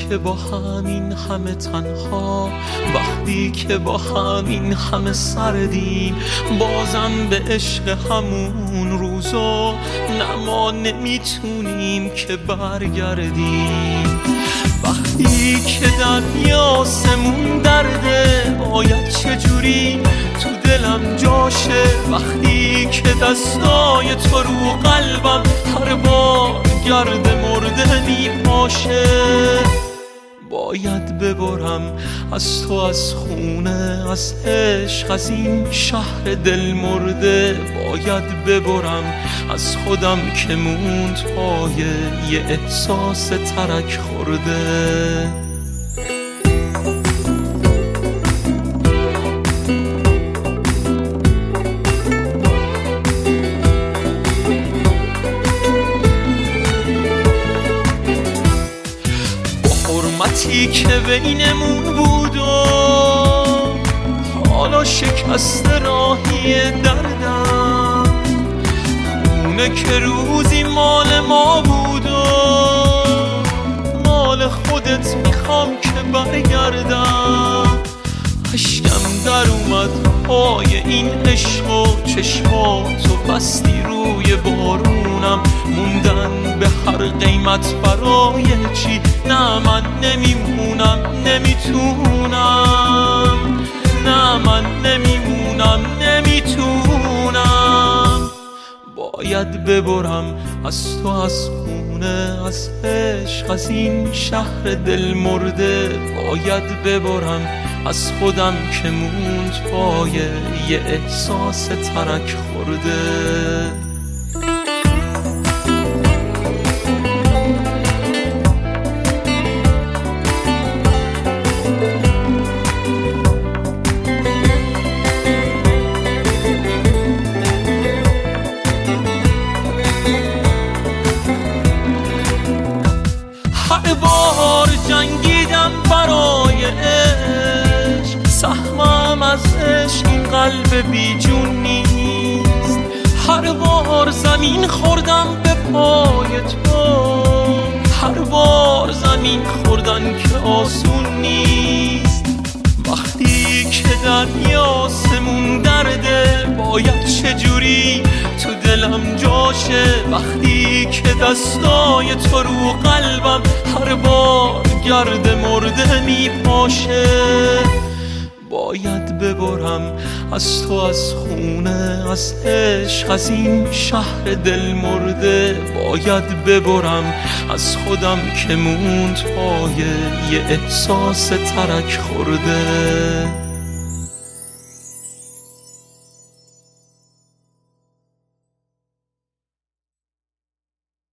که با همین همه تنها، وقتی که با همین همه سردیم، بازم به عشق همون روزا نه ما نمیتونیم که برگردیم. وقتی که دریا سمون درده، باید چجوری تو دلم جاشه؟ وقتی که دستای تو رو قلبم هر بار گرد مرده میپاشه، باید ببرم از تو، از خونه، از عشق، از این شهر دل مرده. باید ببرم از خودم که موند پای یه احساس ترک خورده. حرمتی که بینمون بود و حالا شکست راهی دردم، خونه که روزی مال ما بود و مال خودت میخوام که برگردم. اشکم در اومد پای این عشق و چشماتو بستی روی بارونم، موندن به هر قیمت برای چی؟ نه من نمیمونم، نمیتونم، نه من نمیمونم، نمیتونم. باید ببرم از تو، از خونه، از عشق، از این شهر دل مرده. باید ببرم از خودم که موند پای یه احساس ترک خورده. هر بار جنگیدم برای عشق، سهمم از عشق این قلب بیجون نیست. هر بار زمین خوردم به پای تو، هر بار زمین خوردن که آسون نیست. وقتی که دریا سمون درده، باید چجوری تو دلم جاشه؟ وقتی که دستای تو رو قلبم هر بار گرد مرده میپاشه، باید ببرم از تو، از خونه، از عشق، از این شهر دل مرده. باید ببرم از خودم که موند پای یه احساس ترک خورده.